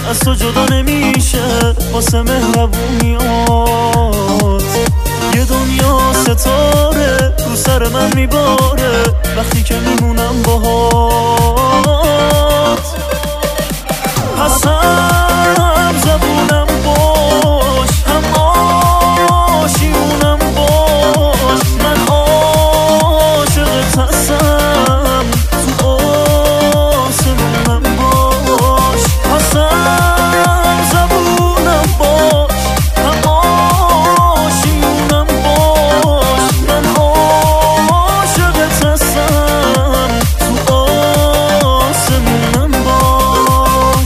از تو جدا نمیشه واسه مهربونیات. یه دنیا ستاره رو سر من میباره وقتی که میمونم باهات. پس هم زبونم باش، هم آشیونم باش، من عاشقت هستم تو آسمونم باش. پس هم زبونم باش، هم آشیونم باش، من عاشقت هستم تو آسمونم باش.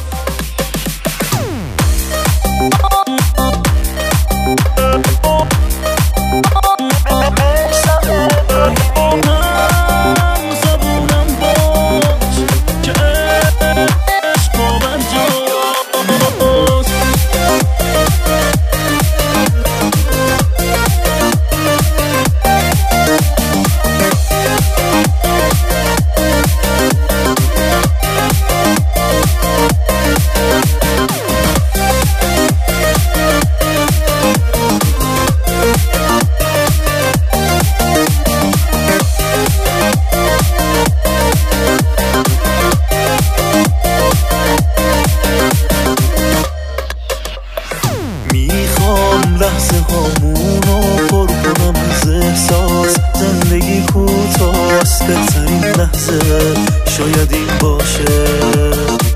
میخوام لحظه هامونو پر کنم از احساس. زندگی کوتاست، بهترین لحظه شاید این باشه.